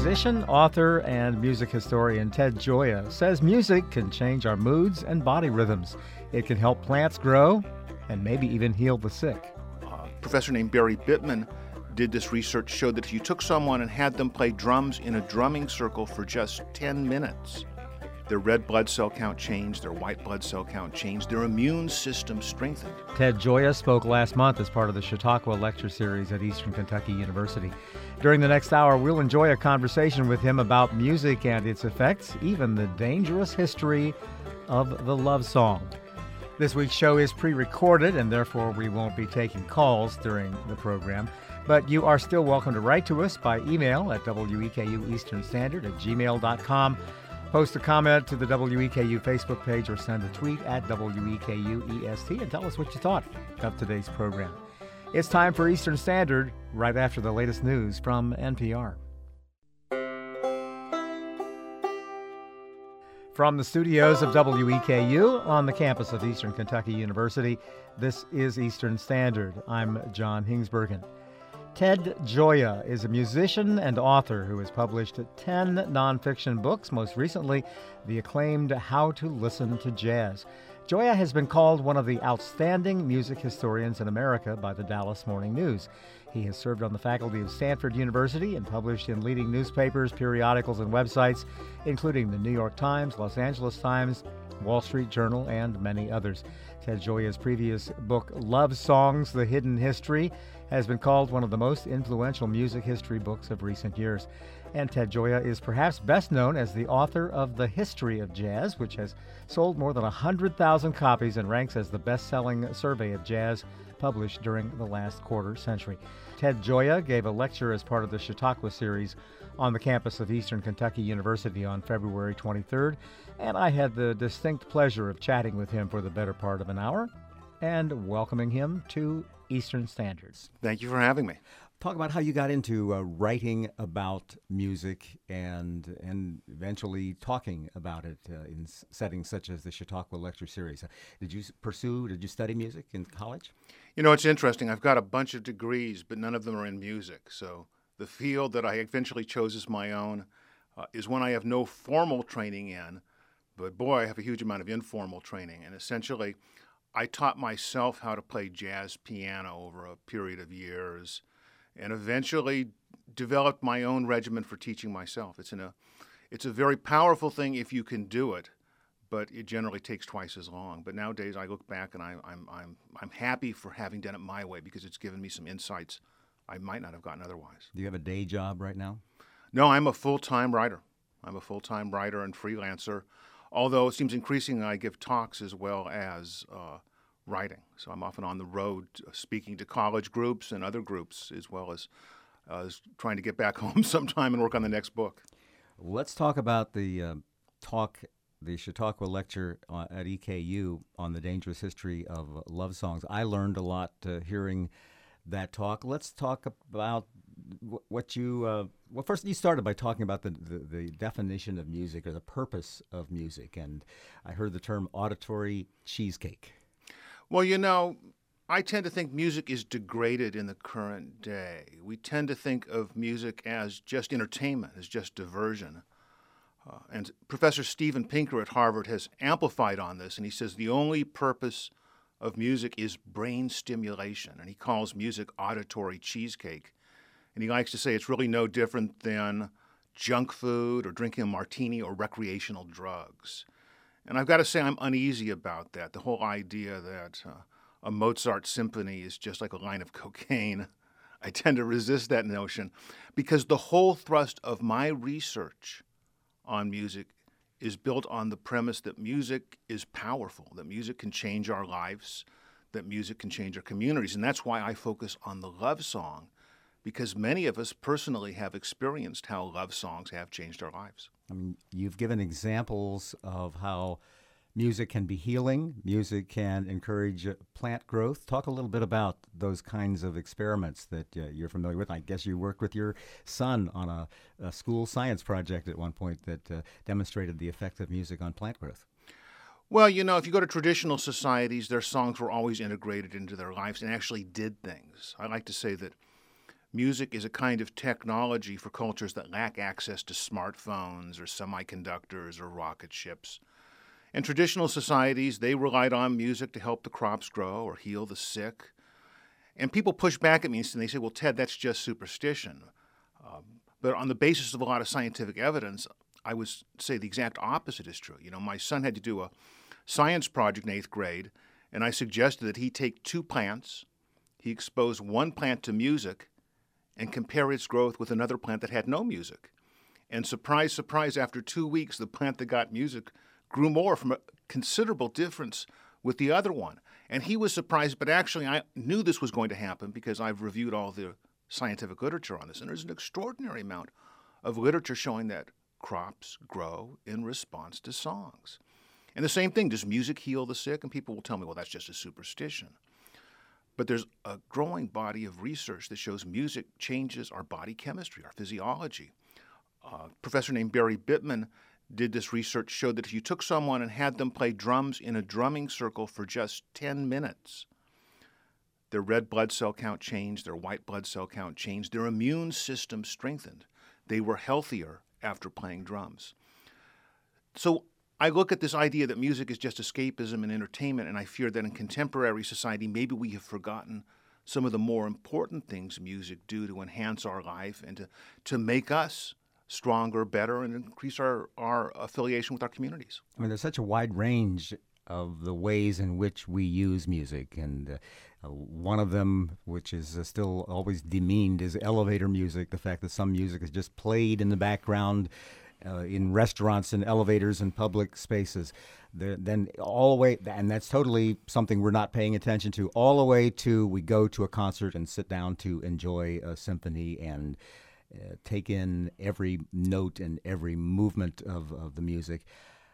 Musician, author, and music historian Ted Gioia says music can change our moods and body rhythms. It can help plants grow and maybe even heal the sick. A professor named Barry Bittman did this research, showed that if you took someone and had them play drums in a drumming circle for just 10 minutes, their red blood cell count changed, their white blood cell count changed, their immune system strengthened. Ted Gioia spoke last month as part of the Chautauqua Lecture Series at Eastern Kentucky University. During the next hour, we'll enjoy a conversation with him about music and its effects, even the dangerous history of the love song. This week's show is pre-recorded, and therefore we won't be taking calls during the program. But you are still welcome to write to us by email at WEKU Eastern Standard at gmail.com. Post a comment to the WEKU Facebook page or send a tweet at WEKU EST and tell us what you thought of today's program. It's time for Eastern Standard, right after the latest news from NPR. From the studios of WEKU on the campus of Eastern Kentucky University, this is Eastern Standard. I'm John Hingsbergen. Ted Gioia is a musician and author who has published 10 nonfiction books, most recently the acclaimed How to Listen to Jazz. Gioia has been called one of the outstanding music historians in America by the Dallas Morning News. He has served on the faculty of Stanford University and published in leading newspapers, periodicals, and websites, including the New York Times, Los Angeles Times, Wall Street Journal, and many others. Ted Gioia's previous book, Love Songs, The Hidden History, has been called one of the most influential music history books of recent years. And Ted Gioia is perhaps best known as the author of The History of Jazz, which has sold more than 100,000 copies and ranks as the best-selling survey of jazz published during the last quarter century. Ted Gioia gave a lecture as part of the Chautauqua series on the campus of Eastern Kentucky University on February 23rd, and I had the distinct pleasure of chatting with him for the better part of an hour and welcoming him to Eastern Standards. Thank you for having me. Talk about how you got into writing about music and eventually talking about it in settings such as the Chautauqua Lecture Series. Did you study music in college? You know, it's interesting. I've got a bunch of degrees, but none of them are in music. So the field that I eventually chose as my own is one I have no formal training in, but boy, I have a huge amount of informal training. And essentially, I taught myself how to play jazz piano over a period of years and eventually developed my own regimen for teaching myself. It's a very powerful thing if you can do it, but it generally takes twice as long. But nowadays I look back and I'm happy for having done it my way because it's given me some insights I might not have gotten otherwise. Do you have a day job right now? No, I'm a full-time writer. I'm a full-time writer and freelancer, although it seems increasingly I give talks as well as writing. So I'm often on the road speaking to college groups and other groups, as well as trying to get back home sometime and work on the next book. Let's talk about the Chautauqua lecture at EKU on the dangerous history of love songs. I learned a lot hearing that talk. Let's talk about what you first you started by talking about the definition of music or the purpose of music, and I heard the term auditory cheesecake. Well, you know, I tend to think music is degraded in the current day. We tend to think of music as just entertainment, as just diversion. And Professor Steven Pinker at Harvard has amplified on this, and he says the only purpose of music is brain stimulation, and he calls music auditory cheesecake. And he likes to say it's really no different than junk food or drinking a martini or recreational drugs. And I've got to say I'm uneasy about that, the whole idea that a Mozart symphony is just like a line of cocaine. I tend to resist that notion because the whole thrust of my research on music is built on the premise that music is powerful, that music can change our lives, that music can change our communities. And that's why I focus on the love song, because many of us personally have experienced how love songs have changed our lives. I mean, you've given examples of how music can be healing, music can encourage plant growth. Talk a little bit about those kinds of experiments that you're familiar with. I guess you worked with your son on a school science project at one point that demonstrated the effect of music on plant growth. Well, you know, if you go to traditional societies, their songs were always integrated into their lives and actually did things. I like to say that music is a kind of technology for cultures that lack access to smartphones or semiconductors or rocket ships. And traditional societies, they relied on music to help the crops grow or heal the sick. And people push back at me and they say, well, Ted, that's just superstition. But on the basis of a lot of scientific evidence, I would say the exact opposite is true. My son had to do a science project in 8th grade, and I suggested that he take 2 plants, he expose one plant to music, and compare its growth with another plant that had no music. And surprise, surprise, after 2 weeks, the plant that got music grew more from a considerable difference with the other one. And he was surprised, but actually I knew this was going to happen because I've reviewed all the scientific literature on this, and there's an extraordinary amount of literature showing that crops grow in response to songs. And the same thing, does music heal the sick? And people will tell me, well, that's just a superstition. But there's a growing body of research that shows music changes our body chemistry, our physiology. A professor named Barry Bittman did this research, showed that if you took someone and had them play drums in a drumming circle for just 10 minutes, their red blood cell count changed, their white blood cell count changed, their immune system strengthened. They were healthier after playing drums. So I look at this idea that music is just escapism and entertainment, and I fear that in contemporary society, maybe we have forgotten some of the more important things music do to enhance our life and to make us stronger, better, and increase our affiliation with our communities. I mean, there's such a wide range of the ways in which we use music, and one of them, which is still always demeaned, is elevator music, the fact that some music is just played in the background in restaurants and elevators and public spaces. Then all the way, and that's totally something we're not paying attention to, all the way to we go to a concert and sit down to enjoy a symphony and take in every note and every movement of the music.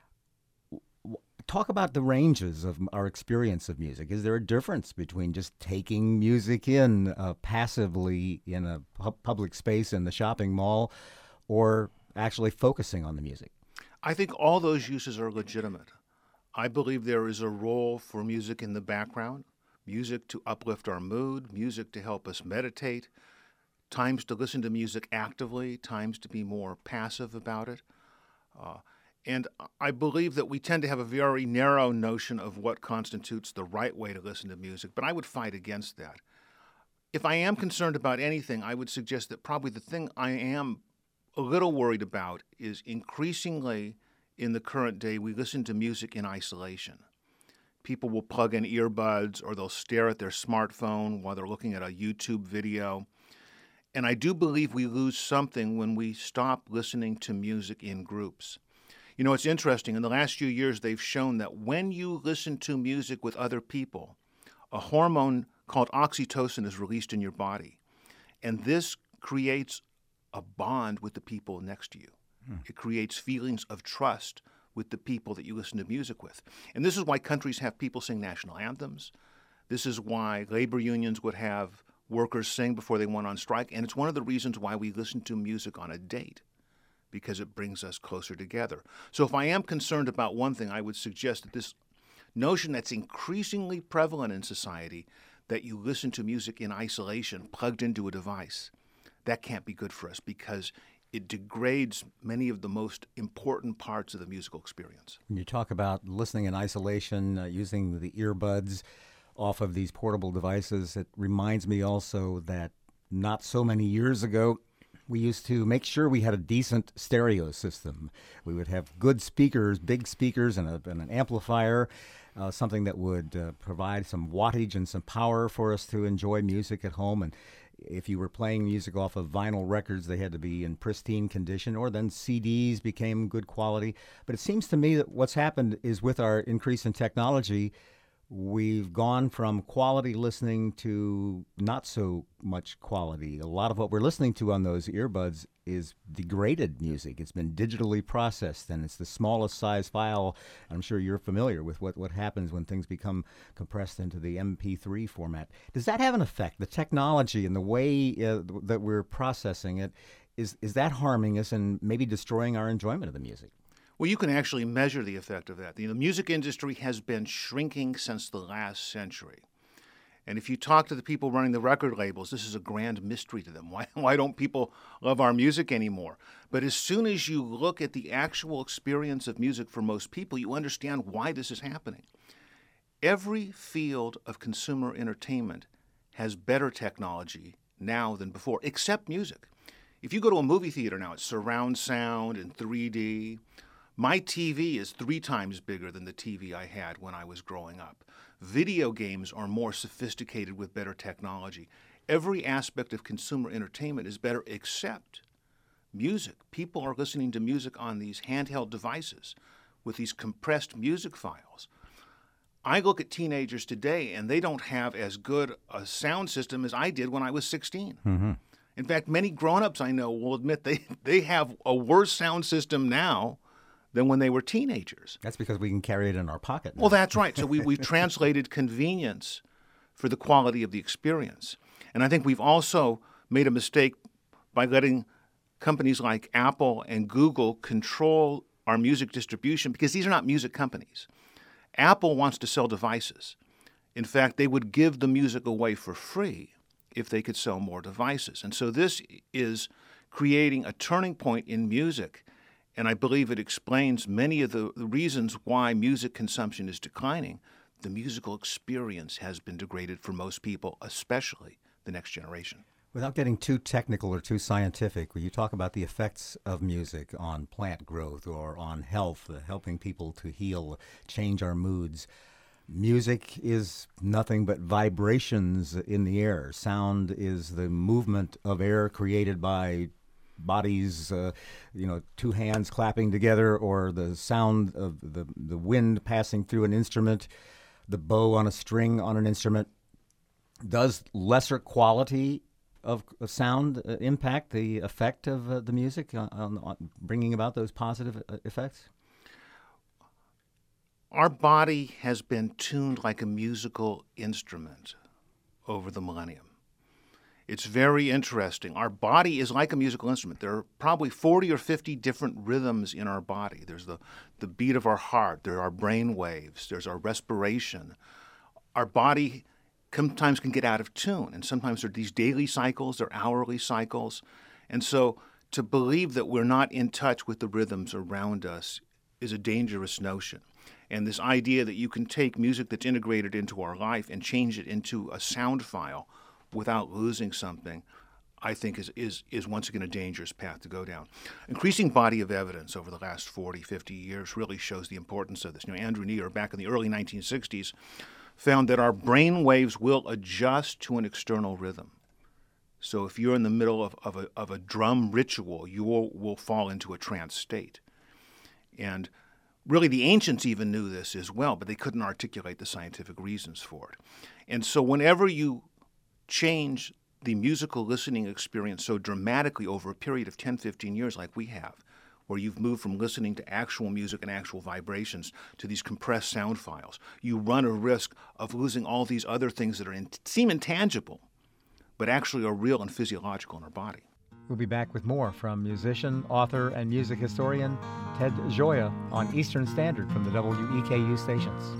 Talk about the ranges of our experience of music. Is there a difference between just taking music in passively in a public space in the shopping mall or actually focusing on the music? I think all those uses are legitimate. I believe there is a role for music in the background, music to uplift our mood, music to help us meditate, times to listen to music actively, times to be more passive about it. And I believe that we tend to have a very narrow notion of what constitutes the right way to listen to music, but I would fight against that. If I am concerned about anything, I would suggest that probably the thing I am a little worried about is increasingly in the current day we listen to music in isolation. People will plug in earbuds or they'll stare at their smartphone while they're looking at a YouTube video. And I do believe we lose something when we stop listening to music in groups. You know, it's interesting. In the last few years, they've shown that when you listen to music with other people, a hormone called oxytocin is released in your body. And this creates a bond with the people next to you. It creates feelings of trust with the people that you listen to music with. And this is why countries have people sing national anthems. This is why labor unions would have workers sing before they went on strike. And it's one of the reasons why we listen to music on a date, because it brings us closer together. So if I am concerned about one thing, I would suggest that this notion that's increasingly prevalent in society, that you listen to music in isolation, plugged into a device, that can't be good for us because it degrades many of the most important parts of the musical experience. When you talk about listening in isolation, using the earbuds off of these portable devices, it reminds me also that not so many years ago, we used to make sure we had a decent stereo system. We would have good speakers, big speakers, and an amplifier, something that would provide some wattage and some power for us to enjoy music at home. And if you were playing music off of vinyl records, they had to be in pristine condition, or then CDs became good quality. But it seems to me that what's happened is with our increase in technology, we've gone from quality listening to not so much quality. A lot of what we're listening to on those earbuds is degraded music. It's been digitally processed, and it's the smallest size file. I'm sure you're familiar with what happens when things become compressed into the MP3 format. Does that have an effect? The technology and the way that we're processing it, is that harming us and maybe destroying our enjoyment of the music? Well, you can actually measure the effect of that. The music industry has been shrinking since the last century. And if you talk to the people running the record labels, this is a grand mystery to them. Why don't people love our music anymore? But as soon as you look at the actual experience of music for most people, you understand why this is happening. Every field of consumer entertainment has better technology now than before, except music. If you go to a movie theater now, it's surround sound and 3D. My TV is 3 times bigger than the TV I had when I was growing up. Video games are more sophisticated with better technology. Every aspect of consumer entertainment is better except music. People are listening to music on these handheld devices with these compressed music files. I look at teenagers today, and they don't have as good a sound system as I did when I was 16. Mm-hmm. In fact, many grown-ups I know will admit they have a worse sound system now than when they were teenagers. That's because we can carry it in our pocket now. Well, that's right. So we've translated convenience for the quality of the experience. And I think we've also made a mistake by letting companies like Apple and Google control our music distribution, because these are not music companies. Apple wants to sell devices. In fact, they would give the music away for free if they could sell more devices. And so this is creating a turning point in music. And I believe it explains many of the reasons why music consumption is declining. The musical experience has been degraded for most people, especially the next generation. Without getting too technical or too scientific, will you talk about the effects of music on plant growth or on health, helping people to heal, change our moods? Music is nothing but vibrations in the air. Sound is the movement of air created by bodies, 2 hands clapping together, or the sound of the wind passing through an instrument, the bow on a string on an instrument. Does lesser quality of sound impact the effect of the music on bringing about those positive effects? Our body has been tuned like a musical instrument over the millennium. It's very interesting. Our body is like a musical instrument. There are probably 40 or 50 different rhythms in our body. There's the beat of our heart. There are brain waves. There's our respiration. Our body sometimes can get out of tune, and sometimes there are these daily cycles, there are hourly cycles. And so to believe that we're not in touch with the rhythms around us is a dangerous notion. And this idea that you can take music that's integrated into our life and change it into a sound file without losing something, I think is once again a dangerous path to go down. Increasing body of evidence over the last 40, 50 years really shows the importance of this. Andrew Near, back in the early 1960s, found that our brain waves will adjust to an external rhythm. So if you're in the middle of a drum ritual, you will fall into a trance state. And really, the ancients even knew this as well, but they couldn't articulate the scientific reasons for it. And so whenever you change the musical listening experience so dramatically over a period of 10, 15 years like we have, where you've moved from listening to actual music and actual vibrations to these compressed sound files, you run a risk of losing all these other things that seem intangible, but actually are real and physiological in our body. We'll be back with more from musician, author, and music historian Ted Gioia on Eastern Standard from the WEKU stations.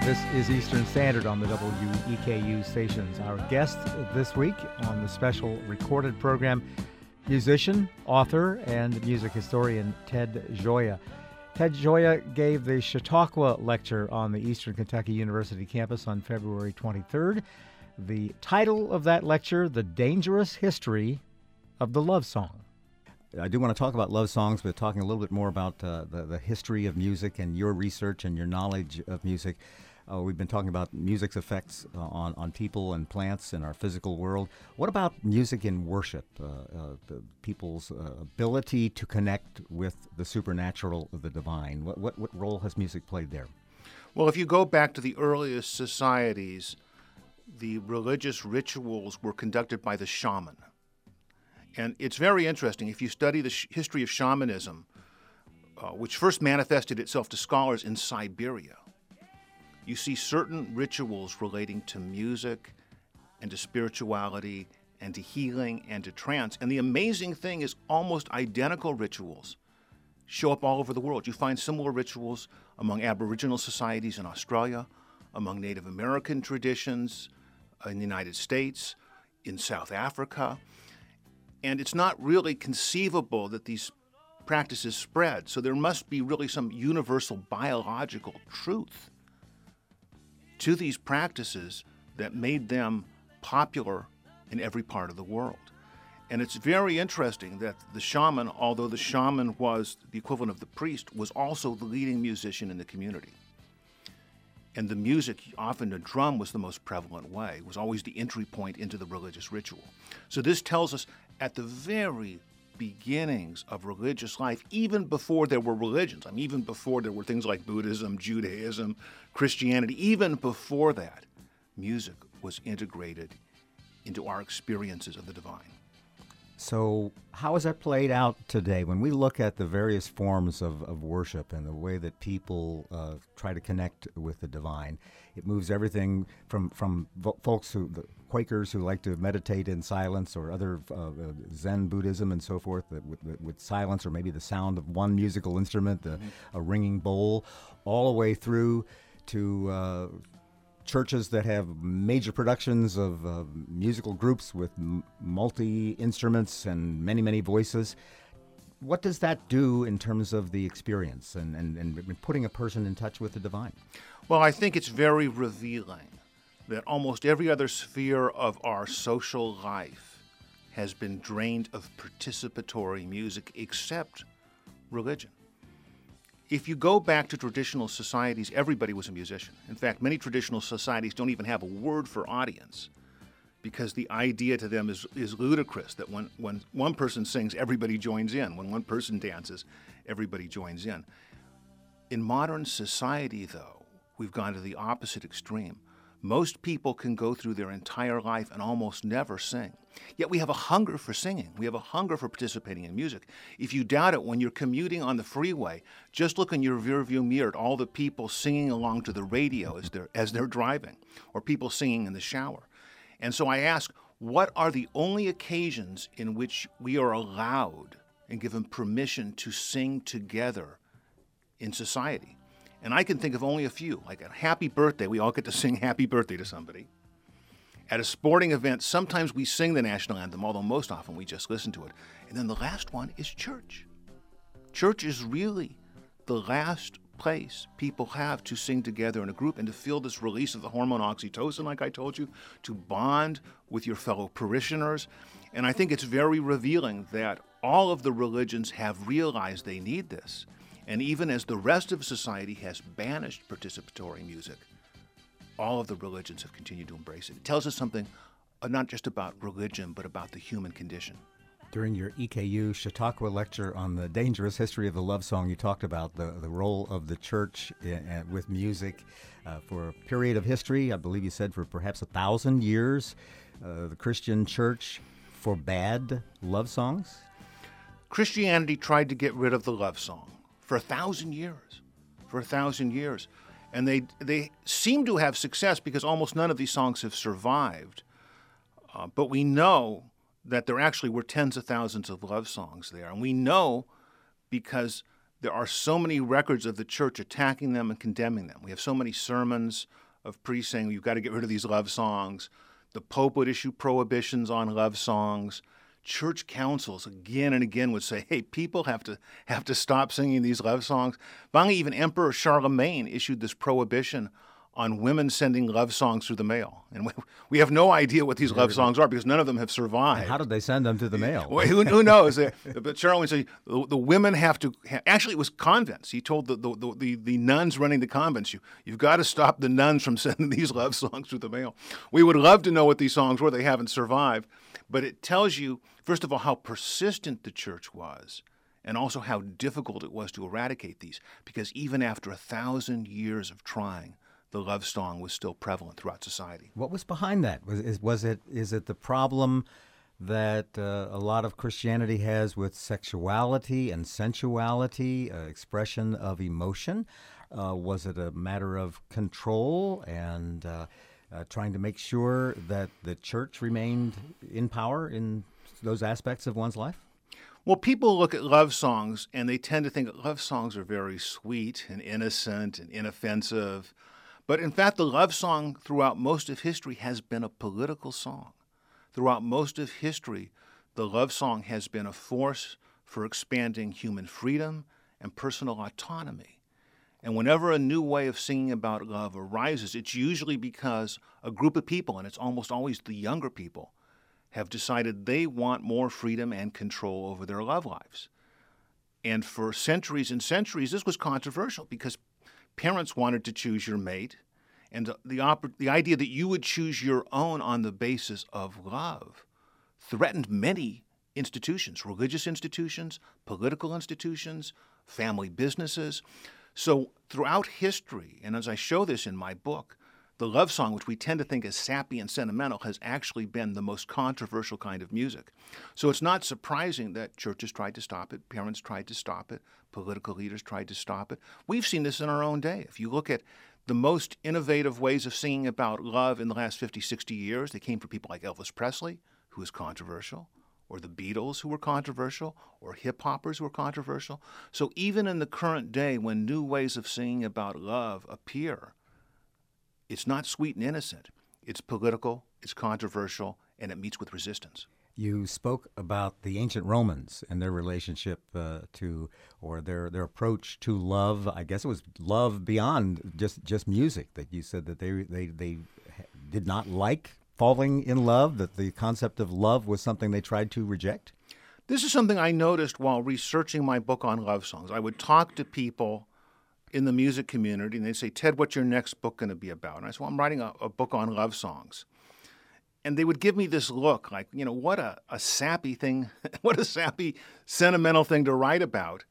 This is Eastern Standard on the WEKU stations. Our guest this week on the special recorded program, musician, author, and music historian Ted Gioia. Ted Gioia gave the Chautauqua Lecture on the Eastern Kentucky University campus on February 23rd. The title of that lecture, The Dangerous History of the Love Song. I do want to talk about love songs, but talking a little bit more about the history of music and your research and your knowledge of music. We've been talking about music's effects on people and plants in our physical world. What about music in worship, the people's ability to connect with the supernatural, the divine? What role has music played there? Well, if you go back to the earliest societies, the religious rituals were conducted by the shaman. And it's very interesting. If you study the history of shamanism, which first manifested itself to scholars in Siberia, you see certain rituals relating to music and to spirituality and to healing and to trance. And the amazing thing is almost identical rituals show up all over the world. You find similar rituals among Aboriginal societies in Australia, among Native American traditions in the United States, in South Africa. And it's not really conceivable that these practices spread. So there must be really some universal biological truth to these practices that made them popular in every part of the world. And it's very interesting that the shaman, although the shaman was the equivalent of the priest, was also the leading musician in the community. And the music, often the drum was the most prevalent way, was always the entry point into the religious ritual. So this tells us at the very beginnings of religious life, even before there were religions, even before there were things like Buddhism, Judaism, Christianity, even before that, music was integrated into our experiences of the divine. So how is that played out today? When we look at the various forms of worship and the way that people try to connect with the divine, it moves everything from folks the Quakers who like to meditate in silence, or other Zen Buddhism and so forth, with silence or maybe the sound of one musical instrument, a ringing bowl, all the way through to churches that have major productions of musical groups with multi-instruments and many, many voices. What does that do in terms of the experience and putting a person in touch with the divine? Well, I think it's very revealing that almost every other sphere of our social life has been drained of participatory music except religion. If you go back to traditional societies, everybody was a musician. In fact, many traditional societies don't even have a word for audience, because the idea to them is ludicrous that when one person sings, everybody joins in. When one person dances, everybody joins in. In modern society, though, we've gone to the opposite extreme. Most people can go through their entire life and almost never sing. Yet we have a hunger for singing. We have a hunger for participating in music. If you doubt it, when you're commuting on the freeway, just look in your rearview mirror at all the people singing along to the radio as they're driving, or people singing in the shower. And so I ask, what are the only occasions in which we are allowed and given permission to sing together in society? And I can think of only a few. Like at a happy birthday, we all get to sing happy birthday to somebody. At a sporting event, sometimes we sing the national anthem, although most often we just listen to it. And then the last one is church. Church is really the last place people have to sing together in a group and to feel this release of the hormone oxytocin, like I told you, to bond with your fellow parishioners. And I think it's very revealing that all of the religions have realized they need this. And even as the rest of society has banished participatory music, all of the religions have continued to embrace it. It tells us something not just about religion, but about the human condition. During your EKU Chautauqua lecture on the dangerous history of the love song, you talked about the role of the church with music for a period of history. I believe you said for perhaps 1,000 years, the Christian church forbade love songs. Christianity tried to get rid of the love song for 1,000 years. For 1,000 years. And they seem to have success because almost none of these songs have survived. But we know that there actually were tens of thousands of love songs there. And we know because there are so many records of the church attacking them and condemning them. We have so many sermons of priests saying you've got to get rid of these love songs. The Pope would issue prohibitions on love songs. Church councils again and again would say, hey, people have to stop singing these love songs. Finally, even Emperor Charlemagne issued this prohibition on women sending love songs through the mail. And we have no idea what these love songs are because none of them have survived. And how did they send them to the mail? Well, who knows? But Charlemagne said the women have to. Actually, it was convents. He told the nuns running the convents, you've got to stop the nuns from sending these love songs through the mail. We would love to know what these songs were. They haven't survived. But it tells you, first of all, how persistent the church was, and also how difficult it was to eradicate these. Because even after 1,000 years of trying, the love song was still prevalent throughout society. What was behind that? Is it the problem that a lot of Christianity has with sexuality and sensuality, expression of emotion? Was it a matter of control and trying to make sure that the church remained in power in those aspects of one's life? Well, people look at love songs and they tend to think that love songs are very sweet and innocent and inoffensive. But in fact, the love song throughout most of history has been a political song. Throughout most of history, the love song has been a force for expanding human freedom and personal autonomy. And whenever a new way of singing about love arises, it's usually because a group of people, and it's almost always the younger people, have decided they want more freedom and control over their love lives. And for centuries and centuries, this was controversial because parents wanted to choose your mate, and the idea that you would choose your own on the basis of love threatened many institutions, religious institutions, political institutions, family businesses. So throughout history, and as I show this in my book, the love song, which we tend to think is sappy and sentimental, has actually been the most controversial kind of music. So it's not surprising that churches tried to stop it, parents tried to stop it, political leaders tried to stop it. We've seen this in our own day. If you look at the most innovative ways of singing about love in the last 50, 60 years, they came from people like Elvis Presley, who was controversial, or the Beatles, who were controversial, or hip-hoppers who were controversial. So even in the current day, when new ways of singing about love appear, it's not sweet and innocent. It's political, it's controversial, and it meets with resistance. You spoke about the ancient Romans and their relationship to, or their approach to love. I guess it was love beyond just music. That you said that they did not like falling in love. That the concept of love was something they tried to reject. This is something I noticed while researching my book on love songs. I would talk to people in the music community, and they'd say, Ted, what's your next book going to be about? And I said, well, I'm writing a book on love songs. And they would give me this look like, what a sappy thing, what a sappy, sentimental thing to write about.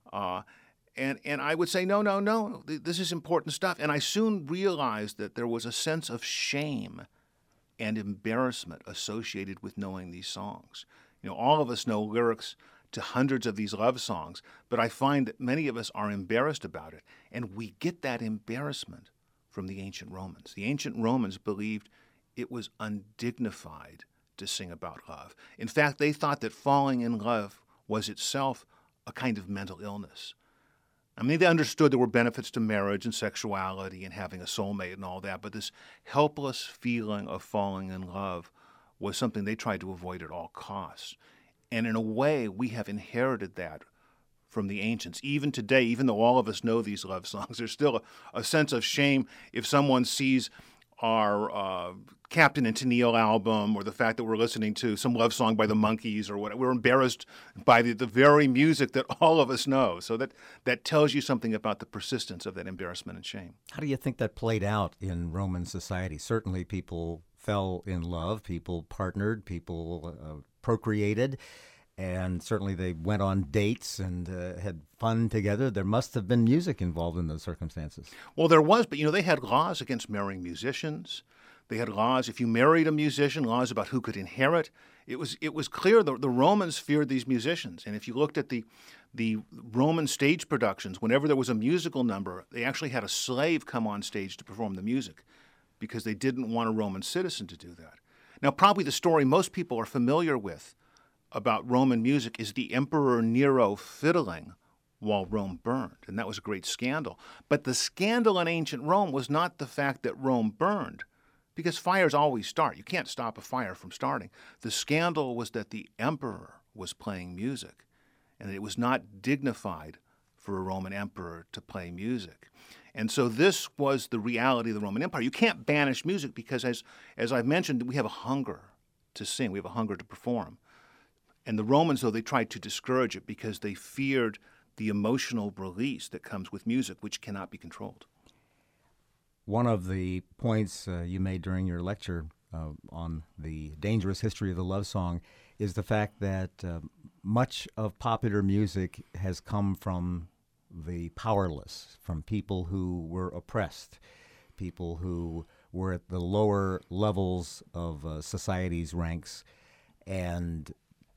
And I would say, no, this is important stuff. And I soon realized that there was a sense of shame and embarrassment associated with knowing these songs. All of us know lyrics to hundreds of these love songs, but I find that many of us are embarrassed about it. And we get that embarrassment from the ancient Romans. The ancient Romans believed it was undignified to sing about love. In fact, they thought that falling in love was itself a kind of mental illness. I mean, they understood there were benefits to marriage and sexuality and having a soulmate and all that, but this helpless feeling of falling in love was something they tried to avoid at all costs. And in a way, we have inherited that from the ancients. Even today, even though all of us know these love songs, there's still a sense of shame if someone sees our Captain and Tennille album or the fact that we're listening to some love song by the Monkees or whatever. We're embarrassed by the very music that all of us know. So that tells you something about the persistence of that embarrassment and shame. How do you think that played out in Roman society? Certainly people fell in love, people partnered, people procreated, and certainly they went on dates and had fun together. There must have been music involved in those circumstances. Well, there was, but they had laws against marrying musicians. They had laws, if you married a musician, laws about who could inherit. It was clear the Romans feared these musicians. And if you looked at the Roman stage productions, whenever there was a musical number, they actually had a slave come on stage to perform the music because they didn't want a Roman citizen to do that. Now, probably the story most people are familiar with about Roman music is the Emperor Nero fiddling while Rome burned, and that was a great scandal. But the scandal in ancient Rome was not the fact that Rome burned, because fires always start. You can't stop a fire from starting. The scandal was that the emperor was playing music, and that it was not dignified for a Roman emperor to play music. And so this was the reality of the Roman Empire. You can't banish music because, as I've mentioned, we have a hunger to sing. We have a hunger to perform. And the Romans, though, they tried to discourage it because they feared the emotional release that comes with music, which cannot be controlled. One of the points you made during your lecture on the dangerous history of the love song is the fact that much of popular music has come from the powerless, from people who were oppressed, people who were at the lower levels of society's ranks, and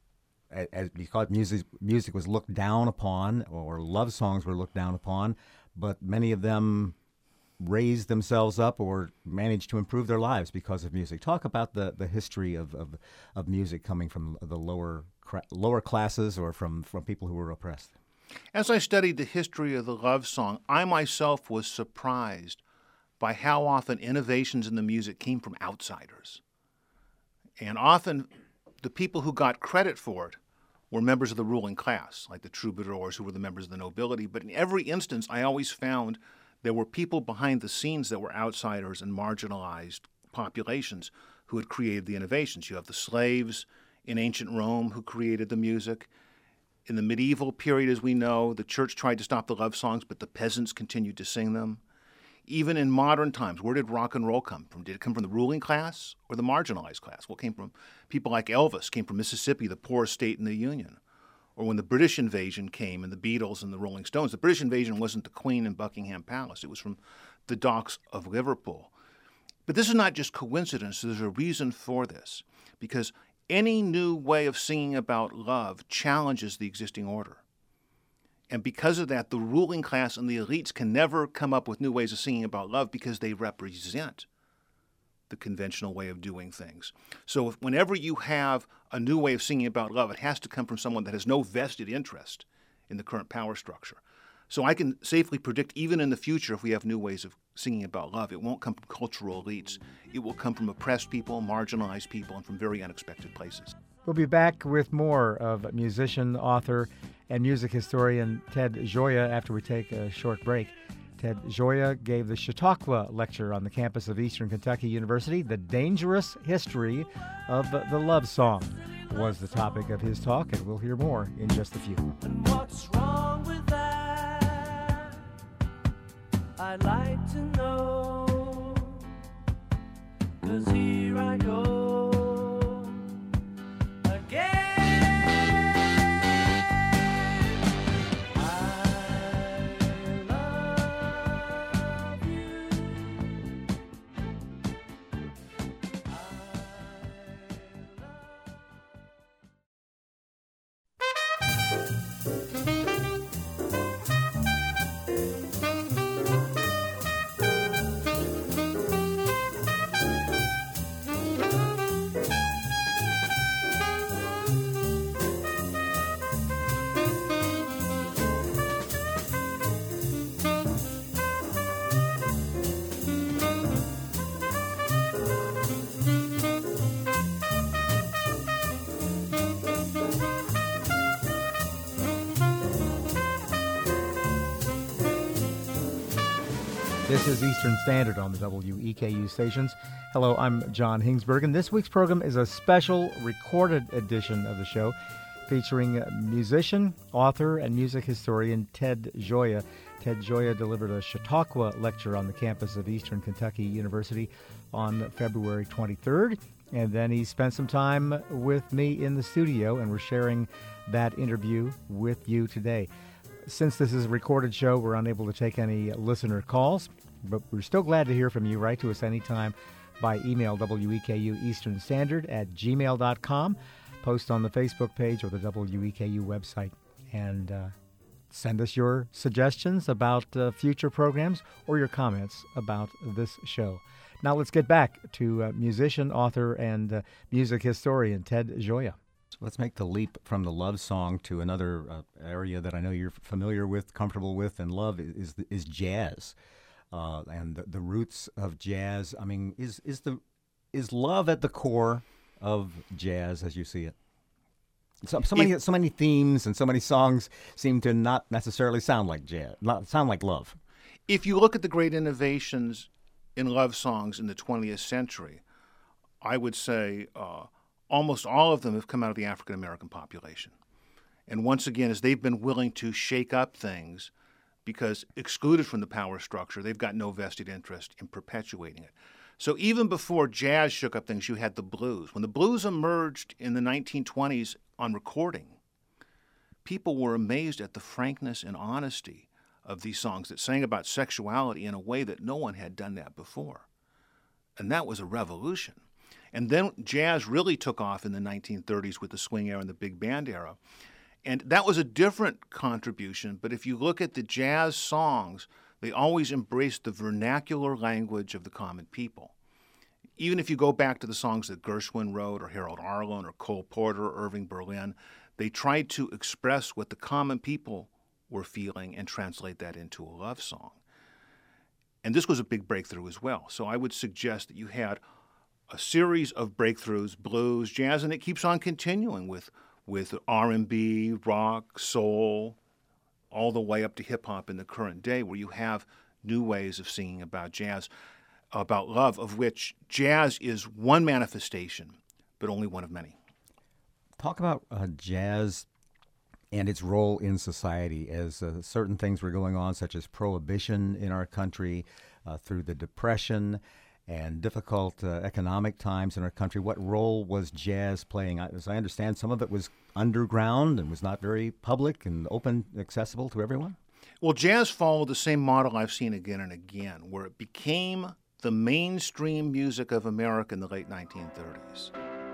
because music was looked down upon, or love songs were looked down upon, but many of them raised themselves up or managed to improve their lives because of music. Talk about the history of music coming from the lower classes or from people who were oppressed. As I studied the history of the love song, I myself was surprised by how often innovations in the music came from outsiders. And often the people who got credit for it were members of the ruling class, like the troubadours who were the members of the nobility. But in every instance, I always found there were people behind the scenes that were outsiders and marginalized populations who had created the innovations. You have the slaves in ancient Rome who created the music. In the medieval period, as we know, the church tried to stop the love songs, but the peasants continued to sing them. Even in modern times, where did rock and roll come from? Did it come from the ruling class or the marginalized class? Well, it came from people like Elvis, came from Mississippi, the poorest state in the Union. Or when the British invasion came and the Beatles and the Rolling Stones, the British invasion wasn't the Queen in Buckingham Palace. It was from the docks of Liverpool. But this is not just coincidence. There's a reason for this, because any new way of singing about love challenges the existing order. And because of that, the ruling class and the elites can never come up with new ways of singing about love because they represent the conventional way of doing things. So whenever you have a new way of singing about love, it has to come from someone that has no vested interest in the current power structure. So I can safely predict, even in the future, if we have new ways of singing about love, it won't come from cultural elites. It will come from oppressed people, marginalized people, and from very unexpected places. We'll be back with more of musician, author, and music historian Ted Gioia after we take a short break. Ted Gioia gave the Chautauqua Lecture on the campus of Eastern Kentucky University. The dangerous history of the love song was the topic of his talk, and we'll hear more in just a few. And what's wrong with that? I'd like to know, 'cause here I go again. This is Eastern Standard on the WEKU stations. Hello, I'm John Hingsberg, and this week's program is a special recorded edition of the show featuring musician, author, and music historian Ted Gioia. Ted Gioia delivered a Chautauqua Lecture on the campus of Eastern Kentucky University on February 23rd, and then he spent some time with me in the studio, and we're sharing that interview with you today. Since this is a recorded show, we're unable to take any listener calls, but we're still glad to hear from you. Write to us anytime by email, WEKU Eastern Standard @gmail.com. Post on the Facebook page or the WEKU website. And send us your suggestions about future programs or your comments about this show. Now let's get back to musician, author, and music historian Ted Gioia. So let's make the leap from the love song to another area that I know you're familiar with, comfortable with, and love is jazz, and the roots of jazz. I mean, is love at the core of jazz as you see it? So many themes and so many songs seem to not necessarily sound like jazz, not sound like love. If you look at the great innovations in love songs in the 20th century, I would say almost all of them have come out of the African American population. And once again, as they've been willing to shake up things because excluded from the power structure, they've got no vested interest in perpetuating it. So even before jazz shook up things, you had the blues. When the blues emerged in the 1920s on recording, people were amazed at the frankness and honesty of these songs that sang about sexuality in a way that no one had done that before. And that was a revolution. And then jazz really took off in the 1930s with the swing era and the big band era. And that was a different contribution, but if you look at the jazz songs, they always embraced the vernacular language of the common people. Even if you go back to the songs that Gershwin wrote, or Harold Arlen, or Cole Porter, or Irving Berlin, they tried to express what the common people were feeling and translate that into a love song. And this was a big breakthrough as well. So I would suggest that you had a series of breakthroughs, blues, jazz, and it keeps on continuing with R&B, rock, soul, all the way up to hip-hop in the current day, where you have new ways of singing about jazz, about love, of which jazz is one manifestation, but only one of many. Talk about jazz and its role in society as certain things were going on, such as prohibition in our country, through the Depression and difficult economic times in our country. What role was jazz playing? As I understand, some of it was underground and was not very public and open, accessible to everyone. Well, jazz followed the same model I've seen again and again, where it became the mainstream music of America in the late 1930s.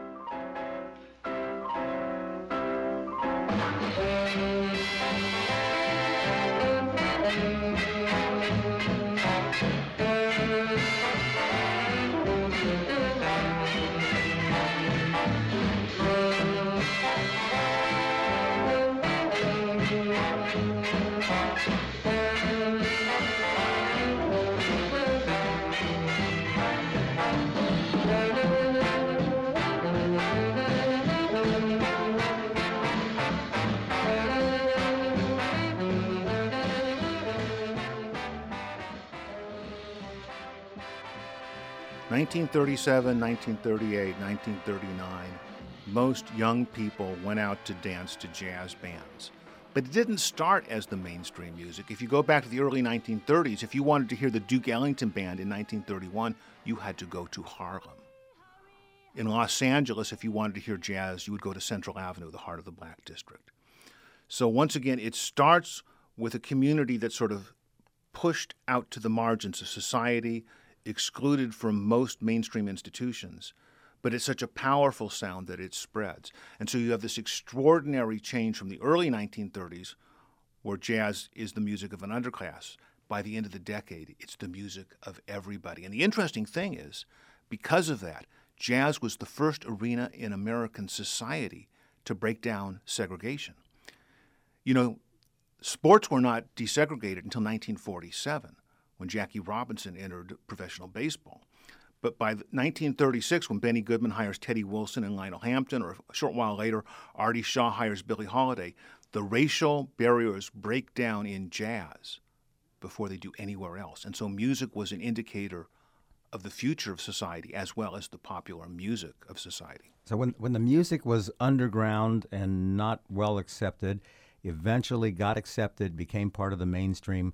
(1937, 1938, 1939), most young people went out to dance to jazz bands. But it didn't start as the mainstream music. If you go back to the early 1930s, if you wanted to hear the Duke Ellington Band in 1931, you had to go to Harlem. In Los Angeles, if you wanted to hear jazz, you would go to Central Avenue, the heart of the Black District. So once again, it starts with a community that sort of pushed out to the margins of society, excluded from most mainstream institutions, but it's such a powerful sound that it spreads. And so you have this extraordinary change from the early 1930s, where jazz is the music of an underclass. By the end of the decade, it's the music of everybody. And the interesting thing is, because of that, jazz was the first arena in American society to break down segregation. You know, sports were not desegregated until 1947. When Jackie Robinson entered professional baseball. But by 1936, when Benny Goodman hires Teddy Wilson and Lionel Hampton, or a short while later, Artie Shaw hires Billie Holiday, the racial barriers break down in jazz before they do anywhere else. And so music was an indicator of the future of society as well as the popular music of society. So when the music was underground and not well accepted, eventually got accepted, became part of the mainstream,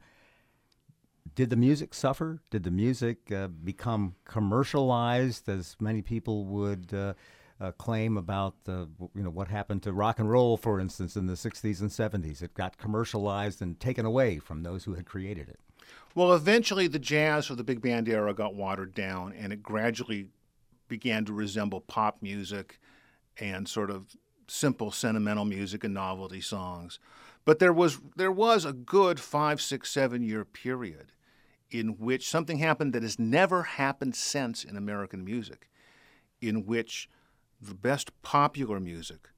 did the music suffer? Did the music become commercialized, as many people would claim about what happened to rock and roll, for instance, in the 60s and 70s? It got commercialized and taken away from those who had created it. Well, eventually the jazz of the big band era got watered down, and it gradually began to resemble pop music and sort of simple sentimental music and novelty songs. But there was a good 5, 6, 7 year period in which something happened that has never happened since in American music, in which the best popular music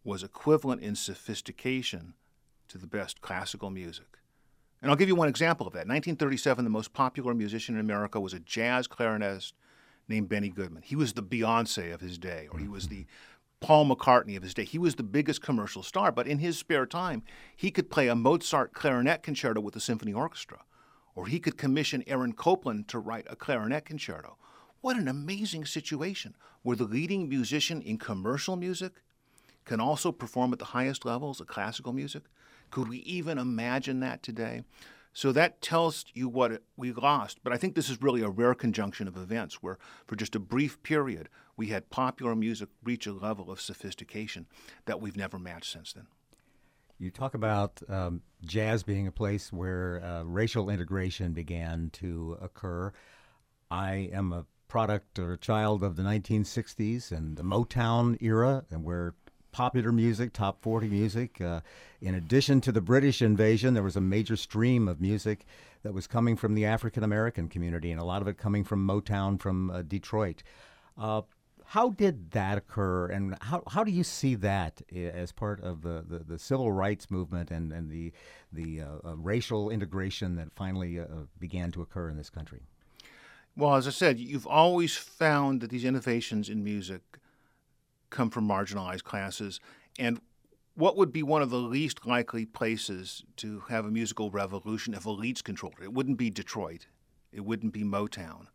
was equivalent in sophistication to the best classical music. And I'll give you one example of that. In 1937, the most popular musician in America was a jazz clarinetist named Benny Goodman. He was the Beyonce of his day, or he was the Paul McCartney of his day. He was the biggest commercial star, but in his spare time, he could play a Mozart clarinet concerto with the symphony orchestra, or he could commission Aaron Copland to write a clarinet concerto. What an amazing situation, where the leading musician in commercial music can also perform at the highest levels of classical music. Could we even imagine that today? So that tells you what we lost. But I think this is really a rare conjunction of events where, for just a brief period, we had popular music reach a level of sophistication that we've never matched since then. You talk about jazz being a place where racial integration began to occur. I am a product or a child of the 1960s and the Motown era, and where popular music, top 40 music. In addition to the British invasion, there was a major stream of music that was coming from the African American community, and a lot of it coming from Motown, from Detroit. How did that occur, and how do you see that as part of the civil rights movement and the racial integration that finally began to occur in this country? Well, as I said, you've always found that these innovations in music come from marginalized classes, and what would be one of the least likely places to have a musical revolution if elites controlled it? It wouldn't be Detroit. It wouldn't be Motown.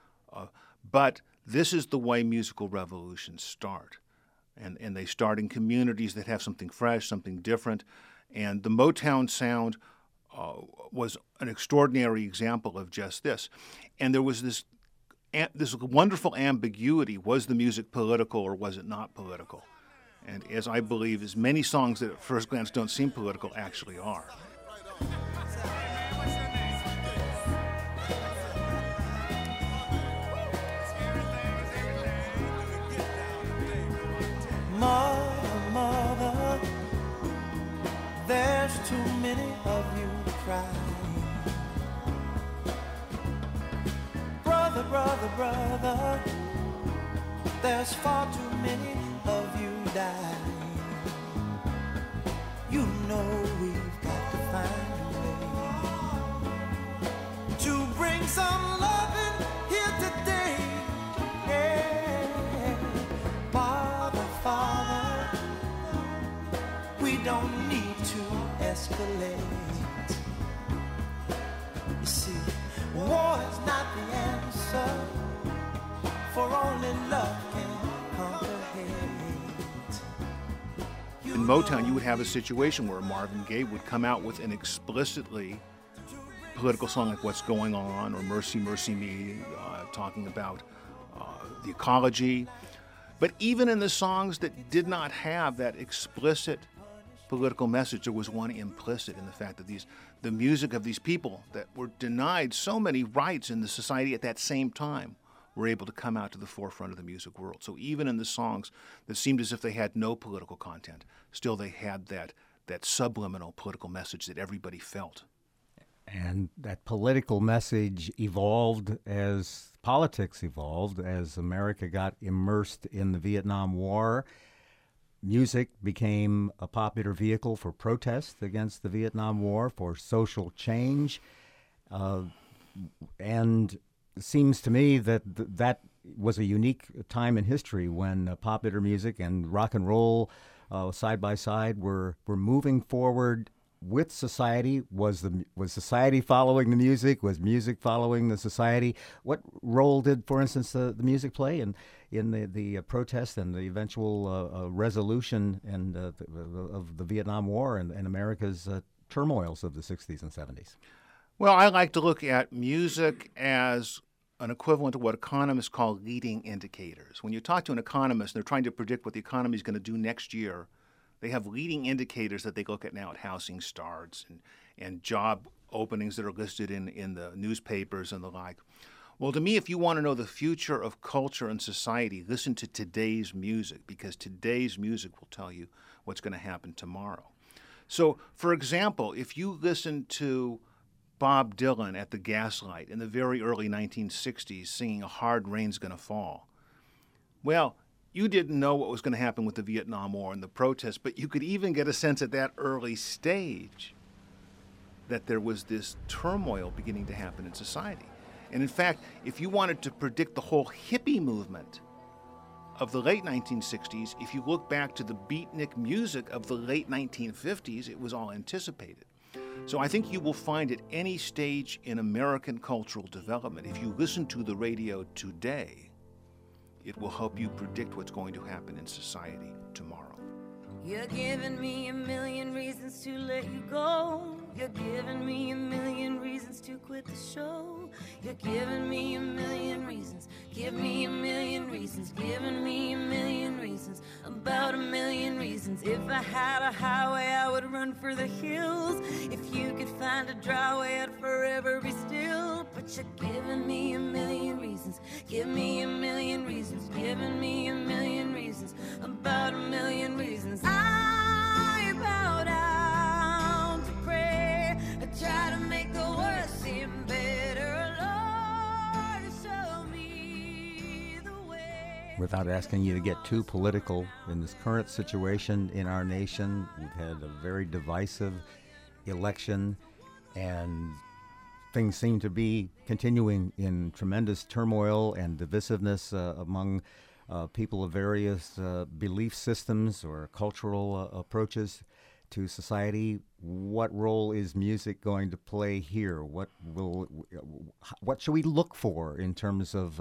But this is the way musical revolutions start. And they start in communities that have something fresh, something different. And the Motown sound was an extraordinary example of just this. And there was this wonderful ambiguity. Was the music political or was it not political? And as I believe, as many songs that at first glance don't seem political actually are. Mother, mother, there's too many of you crying. Brother, brother, brother, there's far too many of you dying. You know we've got to find a way to bring some loving here today. Yeah. Father, Father, we don't need to escalate. You see, war is not the answer, for only love can conquer hate. In Motown, you would have a situation where Marvin Gaye would come out with an explicitly political song like What's Going On or Mercy, Mercy Me, talking about the ecology. But even in the songs that did not have that explicit political message, there was one implicit in the fact that the music of these people that were denied so many rights in the society at that same time were able to come out to the forefront of the music world. So even in the songs that seemed as if they had no political content, still they had that subliminal political message that everybody felt. And that political message evolved as politics evolved, as America got immersed in the Vietnam War. Music became a popular vehicle for protest against the Vietnam War, for social change. And it seems to me that that was a unique time in history when popular music and rock and roll side by side were moving forward with society. Was society following the music? Was music following the society? What role did, for instance, the music play in the protest and the eventual resolution of the Vietnam War and America's turmoils of the 60s and 70s? Well, I like to look at music as an equivalent to what economists call leading indicators. When you talk to an economist, they're trying to predict what the economy is going to do next year. They have leading indicators that they look at now at housing starts and job openings that are listed in the newspapers and the like. Well, to me, if you want to know the future of culture and society, listen to today's music, because today's music will tell you what's going to happen tomorrow. So, for example, if you listen to Bob Dylan at the Gaslight in the very early 1960s singing A Hard Rain's Gonna Fall, well, you didn't know what was going to happen with the Vietnam War and the protests, but you could even get a sense at that early stage that there was this turmoil beginning to happen in society. And in fact, if you wanted to predict the whole hippie movement of the late 1960s, if you look back to the beatnik music of the late 1950s, it was all anticipated. So I think you will find at any stage in American cultural development, if you listen to the radio today, it will help you predict what's going to happen in society tomorrow. You're giving me a million reasons to let you go. You're giving me a million reasons to quit the show. You're giving me a million reasons. Give me a million reasons. Giving me a million reasons. About a million reasons. If I had a highway, I would run for the hills. If you could find a dry way, I'd forever be still. But you're giving me a million reasons. Give me a million reasons. Giving me a million reasons. About a million reasons. I bow down to pray. I try to make the world seem better. Lord, show me the way. Without asking you to get too political, in this current situation in our nation, we've had a very divisive election, and things seem to be continuing in tremendous turmoil and divisiveness among people of various belief systems or cultural approaches to society. What role is music going to play here? What should we look for in terms of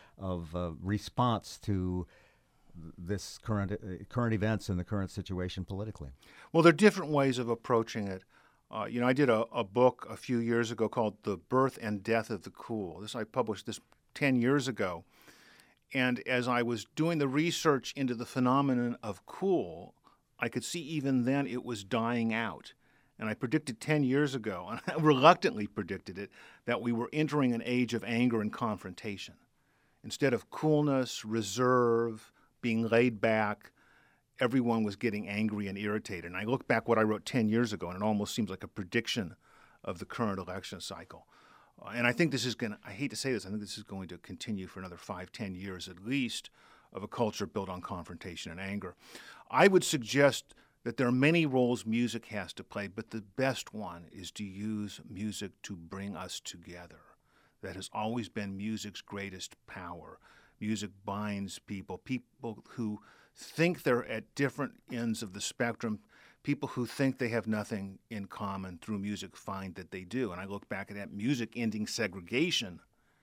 response to this current events and the current situation politically? Well, there are different ways of approaching it. I did a book a few years ago called The Birth and Death of the Cool. I published this 10 years ago. And as I was doing the research into the phenomenon of cool, I could see even then it was dying out. And I predicted 10 years ago, and I reluctantly predicted it, that we were entering an age of anger and confrontation. Instead of coolness, reserve, being laid back, everyone was getting angry and irritated. And I look back what I wrote 10 years ago, and it almost seems like a prediction of the current election cycle. And I think this is going to, I hate to say this, I think this is going to continue for another 5-10 years at least, of a culture built on confrontation and anger. I would suggest that there are many roles music has to play, but the best one is to use music to bring us together. That has always been music's greatest power. Music binds people who think they're at different ends of the spectrum. People who think they have nothing in common through music find that they do. And I look back at that music ending segregation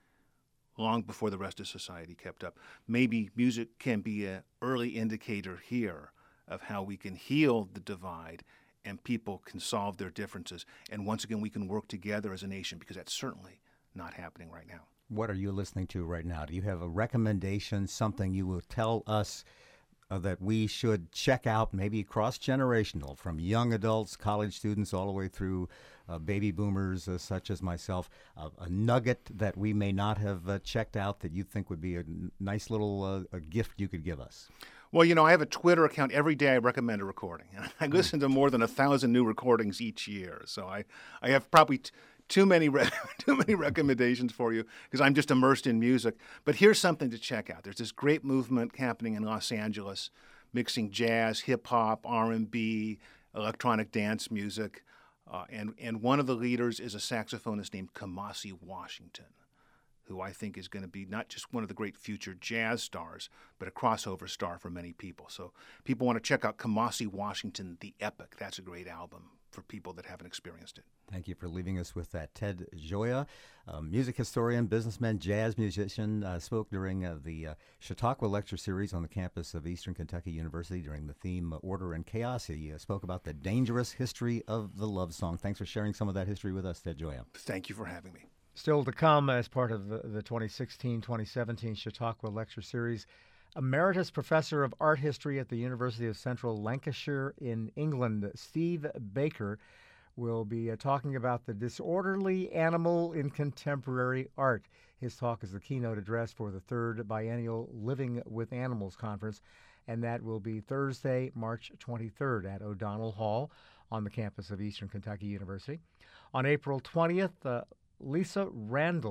long before the rest of society kept up. Maybe music can be an early indicator here of how we can heal the divide and people can solve their differences. And once again, we can work together as a nation, because that's certainly not happening right now. What are you listening to right now? Do you have a recommendation, something you will tell us that we should check out, maybe cross-generational, from young adults, college students, all the way through baby boomers such as myself, a nugget that we may not have checked out that you think would be a nice little a gift you could give us? Well, I have a Twitter account. Every day I recommend a recording. I listen to more than 1,000 new recordings each year. So I have probably too many recommendations for you because I'm just immersed in music. But here's something to check out. There's this great movement happening in Los Angeles, mixing jazz, hip-hop, R&B, electronic dance music. And one of the leaders is a saxophonist named Kamasi Washington, who I think is going to be not just one of the great future jazz stars, but a crossover star for many people. So people want to check out Kamasi Washington, The Epic. That's a great album for people that haven't experienced it. Thank you for leaving us with that. Ted Gioia, music historian, businessman, jazz musician, spoke during the Chautauqua Lecture Series on the campus of Eastern Kentucky University during the theme Order and Chaos. He spoke about the dangerous history of the love song. Thanks for sharing some of that history with us, Ted Gioia. Thank you for having me. Still to come as part of the 2016-2017 Chautauqua Lecture Series, Emeritus Professor of Art History at the University of Central Lancashire in England, Steve Baker, will be talking about the disorderly animal in contemporary art. His talk is the keynote address for the third biennial Living with Animals conference, and that will be Thursday, March 23rd at O'Donnell Hall on the campus of Eastern Kentucky University. On April 20th, Lisa Randall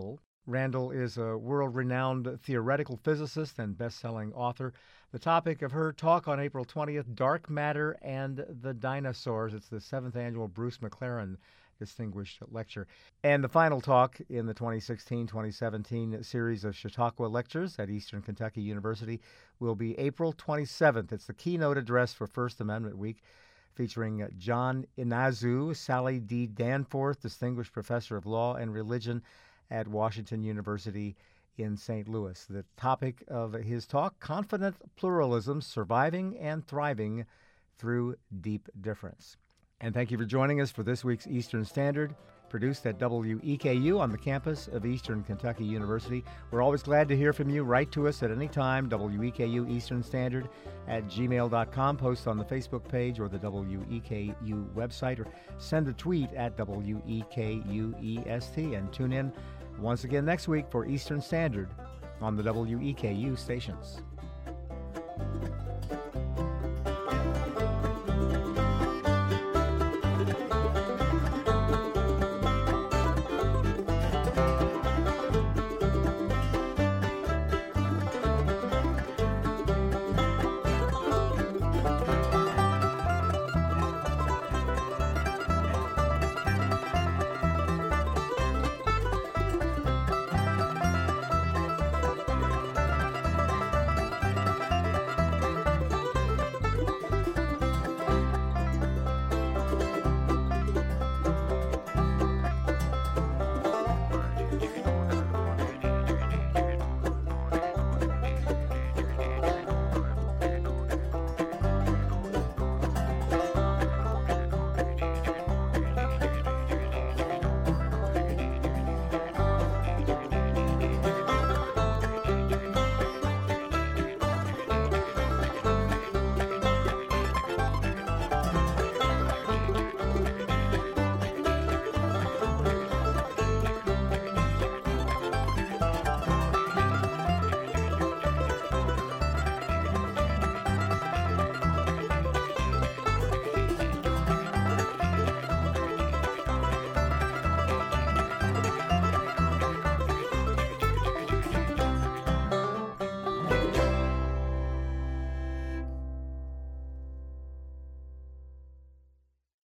Randall is a world-renowned theoretical physicist and best-selling author. The topic of her talk on April 20th, Dark Matter and the Dinosaurs. It's the 7th annual Bruce McLaren Distinguished Lecture. And the final talk in the 2016-2017 series of Chautauqua Lectures at Eastern Kentucky University will be April 27th. It's the keynote address for First Amendment Week, featuring John Inazu, Sally D. Danforth, Distinguished Professor of Law and Religion at Washington University in St. Louis. The topic of his talk, Confident Pluralism, Surviving and Thriving Through Deep Difference. And thank you for joining us for this week's Eastern Standard, produced at WEKU on the campus of Eastern Kentucky University. We're always glad to hear from you. Write to us at any time, WEKU Eastern Standard at gmail.com. Post on the Facebook page or the WEKU website, or send a tweet at WEKUEST, and tune in once again next week for Eastern Standard on the WEKU stations.